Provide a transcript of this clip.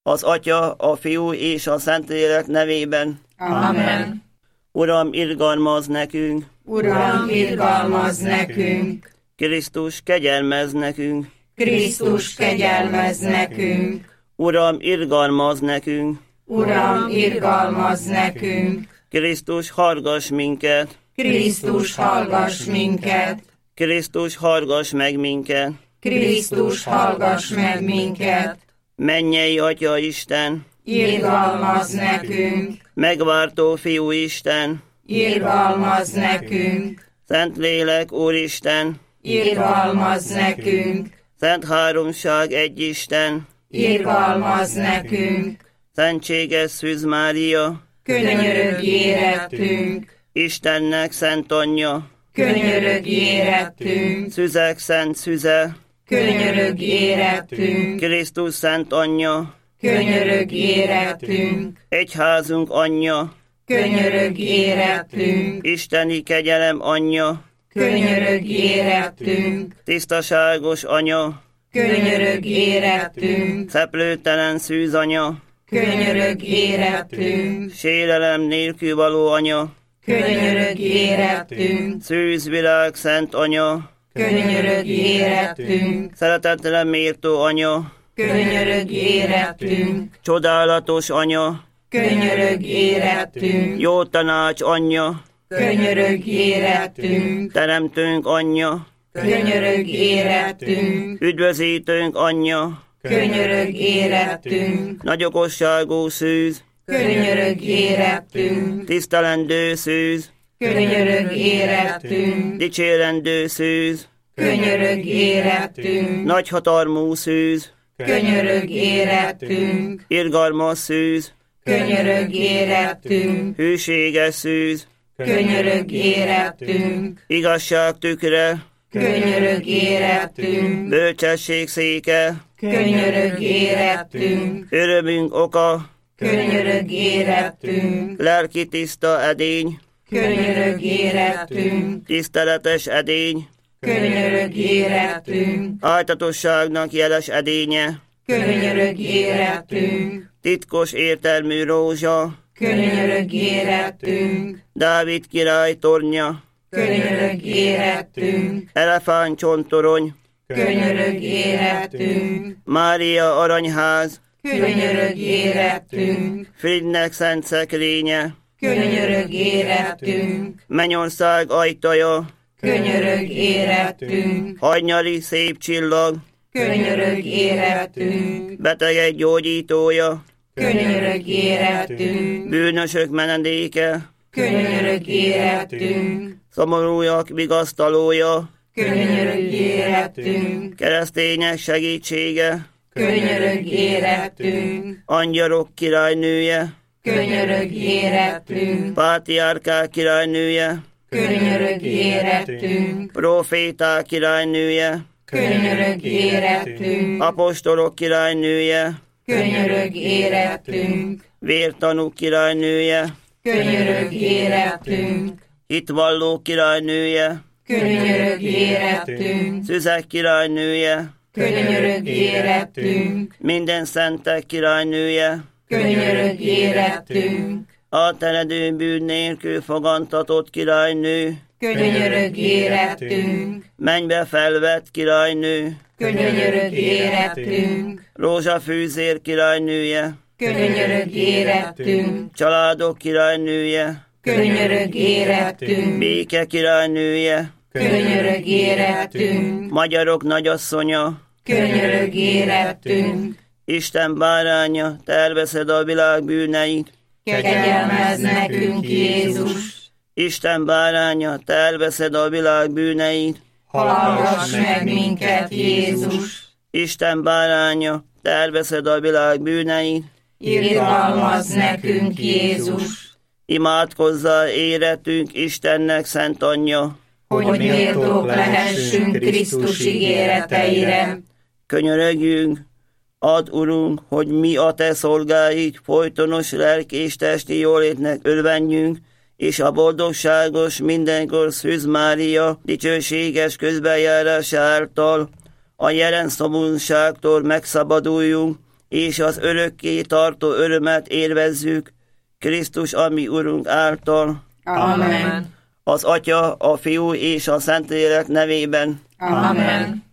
az Atya, a Fiú és a Szentlélek nevében. Amen. Uram, irgalmazz nekünk! Uram, irgalmazz nekünk! Krisztus, kegyelmezz nekünk! Krisztus, kegyelmezz nekünk! Uram, irgalmazz nekünk! Uram, irgalmazz nekünk! Krisztus, hallgass minket! Krisztus, hallgass minket! Krisztus, hallgass meg minket! Krisztus, hallgass meg minket! Mennyei Atya Isten! Irgalmazz nekünk! Megváltó Fiú Isten! Irgalmazz nekünk! Szentlélek Úristen! Irgalmazz nekünk! Szent Háromság egy Isten! Irgalmazz nekünk! Szentséges Szűz Mária! Könyörögj érettünk! Istennek Szent Anyja! Könyörögj érettünk! Szüzek Szent Szüze! Könyörögj érettünk! Krisztus Szent Anyja! Könyörögj érettünk! Egyházunk Anyja! Könyörögj érettünk! Isteni kegyelem Anyja! Könyörögj érettünk! Tisztaságos Anya! Könyörögj érettünk! Szeplőtelen Szűz Anya! Könyörögj érettünk! Sérelem nélkül való Anya! Könyörögj érettünk! Szűz világ Szent Anya! Könyörögj érettünk! Szeretetre méltó Anya! Könyörögj érettünk! Csodálatos Anya! Könyörögj érettünk! Jó tanács Anyja! Könyörögj érettünk! Teremtőnk Anyja! Könyörögj érettünk! Üdvözítőnk Anyja! Könyörögj érettünk! Nagyokosságú Szűz! Könyörögj érettünk! Tisztelendő Szűz! Könyörögj érettünk! Dicsérendő Szűz! Könyörögj érettünk! Nagyhatalmú Szűz! Könyörögj érettünk! Irgalmas Szűz! Könyörögj érettünk! Hűséges Szűz! Könyörögj érettünk! Igazság tükre! Könyörögj érettünk! Bölcsesség széke! Könyörögj érettünk! Örömünk oka! Könyörögj érettünk! Lelki tiszta edény! Könyörögj érettünk! Tiszteletes edény! Könyörögj érettünk! Áltatosságnak jeles edénye! Könyörögj érettünk! Titkos értelmű rózsa! Könyörögj érettünk! Dávid király tornya! Könyörögj érettünk! Elefántcsontorony! Könyörögj érettünk! Mária aranyház! Könyörögj érettünk! Fridnek szent szekrénye! Könyörög érettünk, Mennyország ajtaja, könyörög érettünk, hajnyali szép csillag, könyörög érettünk, betegek gyógyítója, könyörög érettünk, bűnösök menedéke, könyörög érettünk, szomorúak vigasztalója, könyörög érettünk, keresztények segítsége, könyörög érettünk, angyalok királynője, könyörög érettünk, pátriárkák királynője, könyörög érettünk, proféták királynője, könyörög érettünk, apostolok királynője, könyörög érettünk, vértanúk királynője, könyörög érettünk, hitvallók királynője, könyörög érettünk, szüzek királynője, könyörög érettünk, minden szentek királynője, könyörög érettünk, átteredő bűn nélkül fogantatott királynő, könyörög érettünk, mennybe felvett királynő, könyörög érettünk, rózsafűzér királynője, könyörög érettünk, családok királynője, könyörög érettünk, béke királynője, könyörög érettünk, magyarok nagyasszonya, könyörög érettünk, Isten báránya, te elveszed a világ bűneit, kegyelmezz nekünk Jézus, Isten báránya, te elveszed a világ bűneit, hallgass meg minket Jézus, Isten báránya, te elveszed a világ bűneit, irgalmazz nekünk Jézus, imádkozzál éretünk Istennek szent anyja, hogy méltók lehessünk Krisztus ígéreteire. Könyörögjünk, add, Urunk, hogy mi a te szolgáid folytonos lelki és testi jólétnek örvenjünk, és a boldogságos mindenkor Szűz Mária dicsőséges közbenjárása által a jelen szomorúságtól megszabaduljunk, és az örökké tartó örömet élvezzük Krisztus, ami Urunk által. Amen. Az Atya, a Fiú és a Szentlélek nevében. Amen.